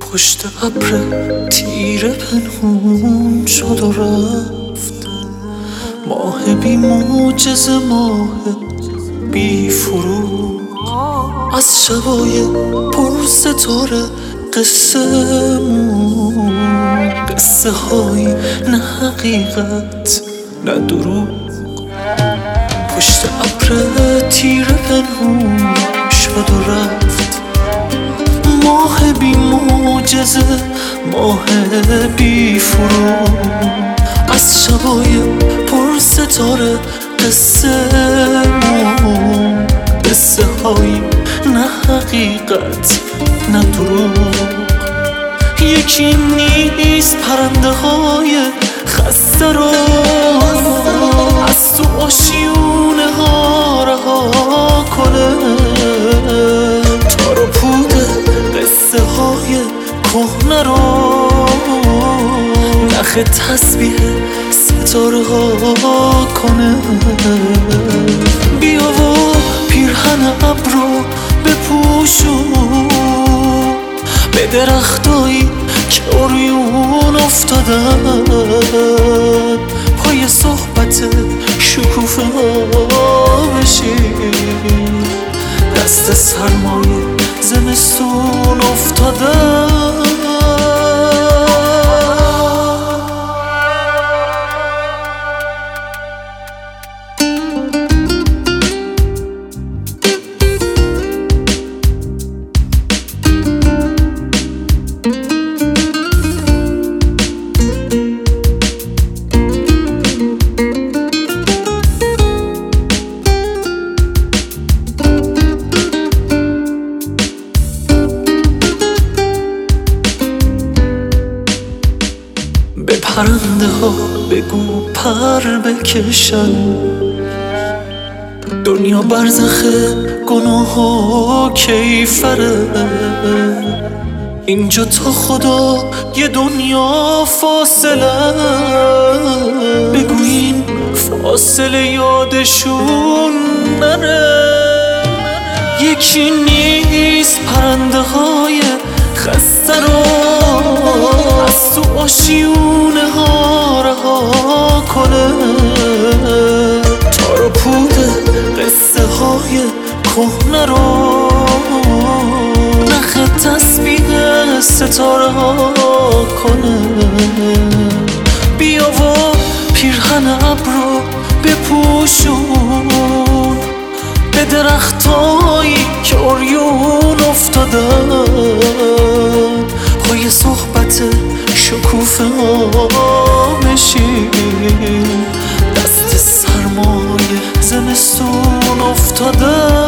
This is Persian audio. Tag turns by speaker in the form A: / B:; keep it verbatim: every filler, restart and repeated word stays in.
A: پشت ابر تیره پنهون شد و رفت، ماه بی معجزه، ماه بی فروغ. از شبای پر ستاره قصه مون، قصه های نه حقیقت نه دروغ. پشت ابر تیره پنهون شد و رفت، ماه بی معجزه، ماه بی فروغ. از شبای پر ستاره قصه مون، قصه های نه حقیقت نه دروغ. یکی نیست پرنده های خسته رو از تو آشیونه ها رها کنه، تار و پود قصه های کهنه رو نخ تسبیح ستاره ها کنه. بیا و پیرهن ابر رو بپوشون، به درختایی که عریون افتادن، پای صحبت شکوفه ها بشین، دست سرمایه زمستون افتادن. به پرنده ها بگو پر بکشن، دنیا برزخ گناه و کیفره. اینجا تا خدا یه دنیا فاصله، بگو این فاصله یادشون نره. یکی نیست پرنده های خسته رو از تو آشیونه ها رها کنه، تار و پود قصه های کهنه رو نخ تسبیح ستاره ها کنه. بیا و پیرهن ابر رو بپوشون، به درختایی که عریون افتادن، پای صحبت شکوفه ها بشین، دست سرمایه زمستون افتادن.